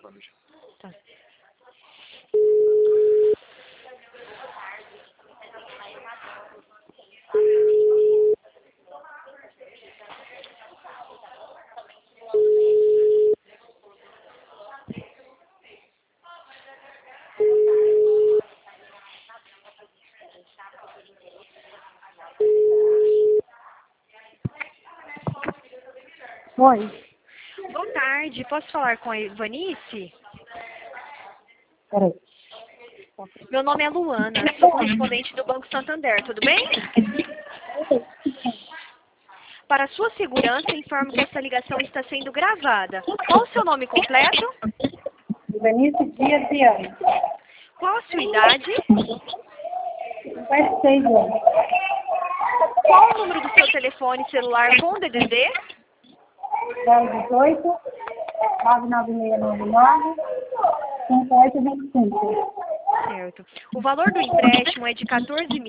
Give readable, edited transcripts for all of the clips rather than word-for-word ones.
gravando já. Tá. Oi. Boa tarde, posso falar com a Ivanice? Peraí. Meu nome é Luana, sou correspondente do Banco Santander, tudo bem? Para sua segurança, informo que essa ligação está sendo gravada. Qual o seu nome completo? Ivanice Dias Viana. Qual a sua idade? 56 anos. Qual o número do seu telefone celular com DDD? 1018 99699 5825. Certo. O valor do empréstimo é de R$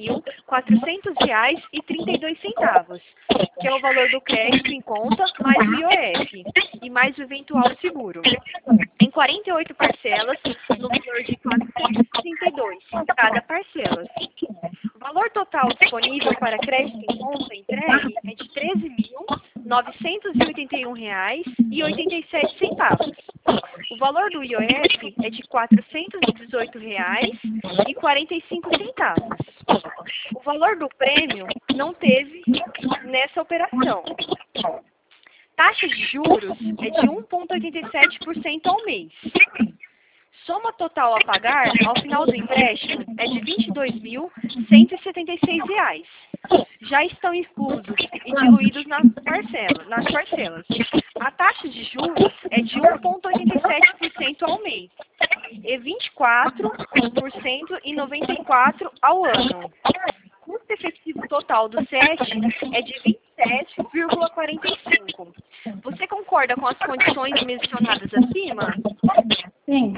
14.400,32, que é o valor do crédito em conta, mais o IOF e mais o eventual seguro. Em 48 parcelas, no valor de R$ 462, cada parcela. O valor total disponível para crédito em conta entregue é de R$ 13.981,87. O valor do IOF é de R$ 418,45. O valor do prêmio não teve nessa operação. Taxa de juros é de 1,87% ao mês. Soma total a pagar ao final do empréstimo é de R$ 22.176. Já estão inclusos e diluídos nas parcelas. A taxa de juros é de 1,87% ao mês e 24,94% ao ano. O custo efetivo total do SET é de 27,45%. Você concorda com as condições mencionadas acima? Sim.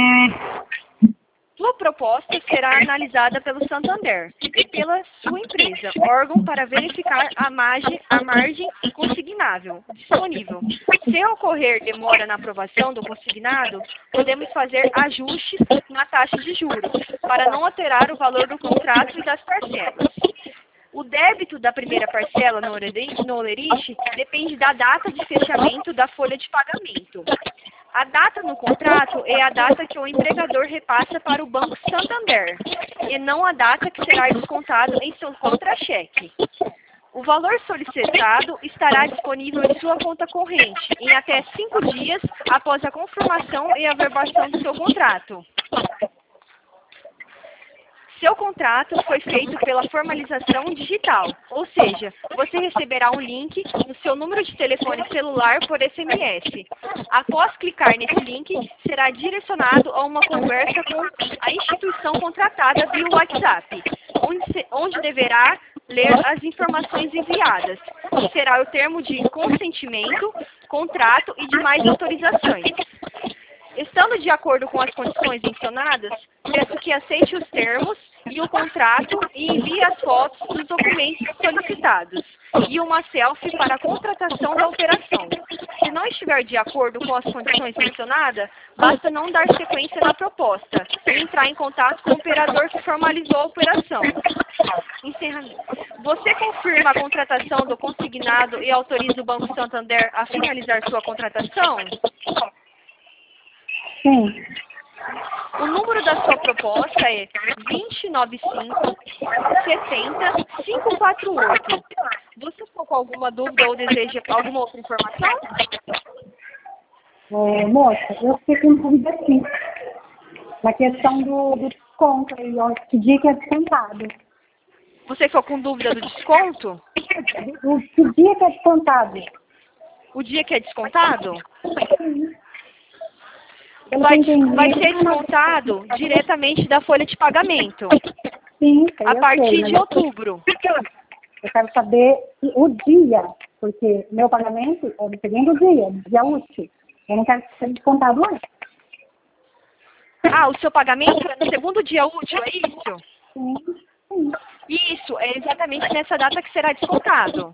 Sua proposta será analisada pelo Santander e pela sua empresa, órgão para verificar a margem consignável disponível. Se ocorrer demora na aprovação do consignado, podemos fazer ajustes na taxa de juros, para não alterar o valor do contrato e das parcelas. O débito da primeira parcela no Olerite depende da data de fechamento da folha de pagamento. A data no contrato é a data que o empregador repassa para o Banco Santander, e não a data que será descontado em seu contra-cheque. O valor solicitado estará disponível em sua conta corrente em até 5 dias após a confirmação e averbação do seu contrato. Seu contrato foi feito pela formalização digital, ou seja, você receberá um link no seu número de telefone celular por SMS. Após clicar nesse link, será direcionado a uma conversa com a instituição contratada via WhatsApp, onde deverá ler as informações enviadas, que será o termo de consentimento, contrato e demais autorizações. Estando de acordo com as condições mencionadas, peço que aceite os termos e o contrato e envie as fotos dos documentos solicitados e uma selfie para a contratação da operação. Se não estiver de acordo com as condições mencionadas, basta não dar sequência na proposta e entrar em contato com o operador que formalizou a operação. Encerramento. Você confirma a contratação do consignado e autoriza o Banco Santander a finalizar sua contratação? Sim. O número da sua proposta é 295-70-548. Você ficou com alguma dúvida ou deseja alguma outra informação? Moça, eu fiquei com dúvida sim. Na questão do desconto aí, ó, que dia que é descontado. Você ficou com dúvida do desconto? Que dia que é descontado? O dia que é descontado? Sim. Vai ser descontado diretamente da folha de pagamento. Sim, a partir de outubro. Eu quero saber o dia, porque meu pagamento é no segundo dia útil. Eu não quero ser descontado antes. Ah, o seu pagamento é no segundo dia útil, é isso? Sim, sim. Isso, é exatamente nessa data que será descontado.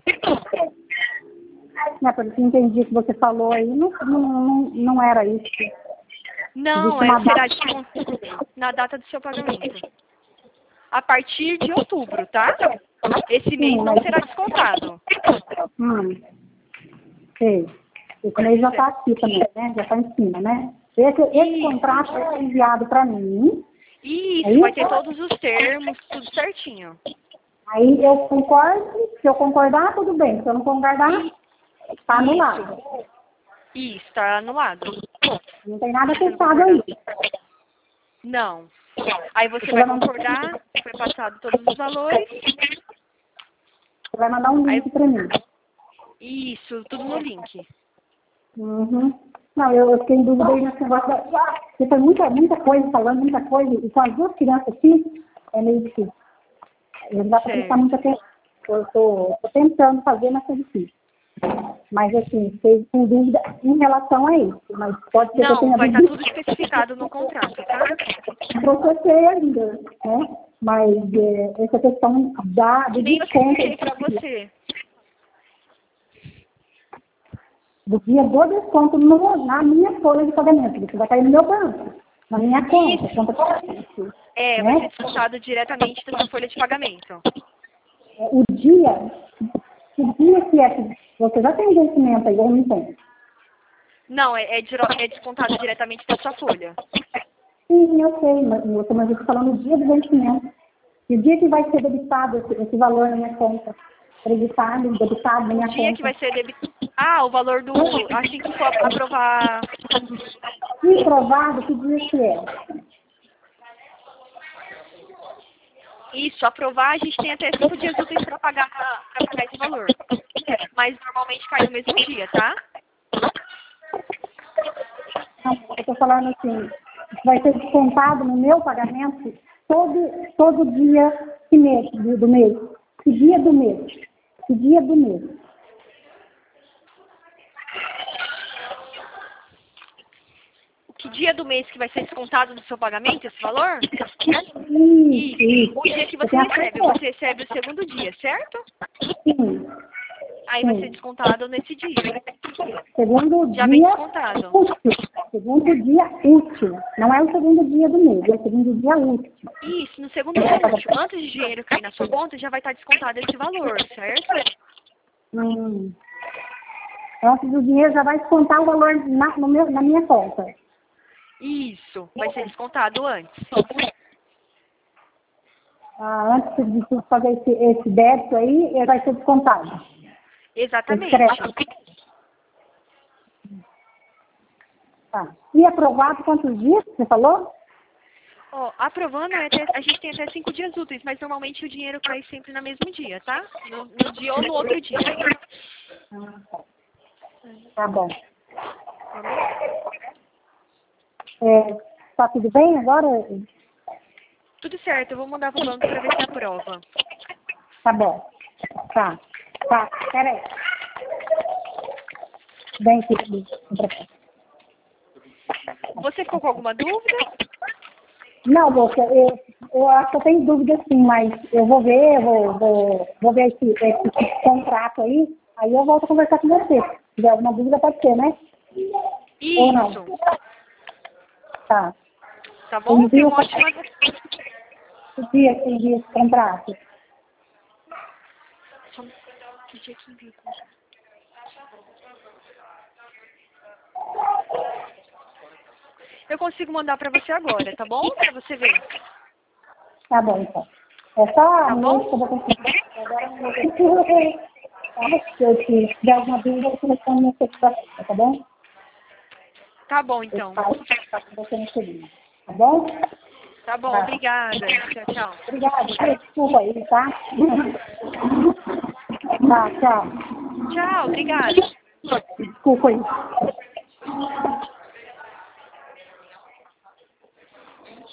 Pelo que entendi que você falou aí, não era isso. Não, será na data do seu pagamento. A partir de outubro, tá? Esse mês não será descontado. Sei. Esse mês já está aqui também, né? Já está em cima, né? Esse contrato é enviado para mim. Isso, vai ter todos os termos, tudo certinho. Aí eu concordo, se eu concordar, tudo bem. Se eu não concordar, está anulado. Isso, está anulado. Não tem nada fechado aí. Não. Aí você vai concordar, foi passado todos os valores. Você vai mandar um link para mim. Isso, tudo no link. Não, eu fiquei em dúvida aí nesse negócio. Porque foi muita coisa falando, muita coisa. E com as duas crianças aqui, é meio difícil. Eu não dá para prestar muita atenção. Eu estou tentando fazer, mas é difícil. Mas, assim, fiquei com dúvida em relação a isso. Mas pode ser que eu tenha vai estar tudo especificado no contrato, tá? Processei ainda, né? Mas essa questão do desconto... para você. Do dia do desconto na minha folha de pagamento. Isso vai cair no meu banco, na minha conta. Vai ser descontado diretamente da sua folha de pagamento. O dia que é... Você já tem vencimento aí, ou não tem? Não, é descontado diretamente da sua folha. Sim, eu sei, mas eu estou falando do dia do vencimento. E o dia que vai ser debitado esse valor na minha conta. Debitado na minha conta. O dia que vai ser debitado... o valor do... Assim que for aprovar... Aprovado, que dia que é? Isso, aprovar, a gente tem até 5 dias úteis para pagar esse valor. Mas normalmente cai no mesmo dia, tá? Eu estou falando assim, vai ser descontado no meu pagamento todo dia do mês. Que dia do mês? Que dia do mês? Que dia do mês que vai ser descontado do seu pagamento, esse valor? Isso. O dia que você recebe o segundo dia, certo? Sim. Aí vai ser descontado nesse dia. Segundo já dia vem descontado. Útil. Segundo dia útil. Não é o segundo dia do mês, é o segundo dia útil. Isso, no segundo dia útil. Antes de dinheiro cair na sua conta, já vai estar descontado esse valor, certo? Antes do dinheiro já vai descontar o valor na minha conta. Isso, vai ser descontado antes. Antes de fazer esse débito aí, ele vai ser descontado. Exatamente. Tá. E aprovado quantos dias, você falou? Aprovando, a gente tem até 5 dias úteis, mas normalmente o dinheiro cai sempre no mesmo dia, tá? No dia ou no outro dia. Tá bom. Tá tudo bem agora? Tudo certo, eu vou mandar pro banco para ver se aprova. Tá bom. Tá, peraí. Bem, Você ficou com alguma dúvida? Não, moça, eu acho que eu tenho dúvida sim, mas eu vou ver, vou ver esse contrato aí eu volto a conversar com você. Se tiver alguma dúvida, pode ser, né? Isso. Ou não? Tá. Tá bom? Tem uma ótima... Que dia que envia esse contrato? Que dia que envia? Eu consigo mandar pra você agora, tá bom? Pra você ver. Tá bom, então. É só tá bom? Que eu vou conseguir. Agora eu vou conseguir. Se eu tiver alguma dúvida, eu respondo no seu tá bom? Tá bom, então. Tá bom? Tá bom, obrigada. Tchau, tchau. Obrigada. Desculpa aí, tá? Tá, tchau. Tchau, obrigada. Desculpa aí.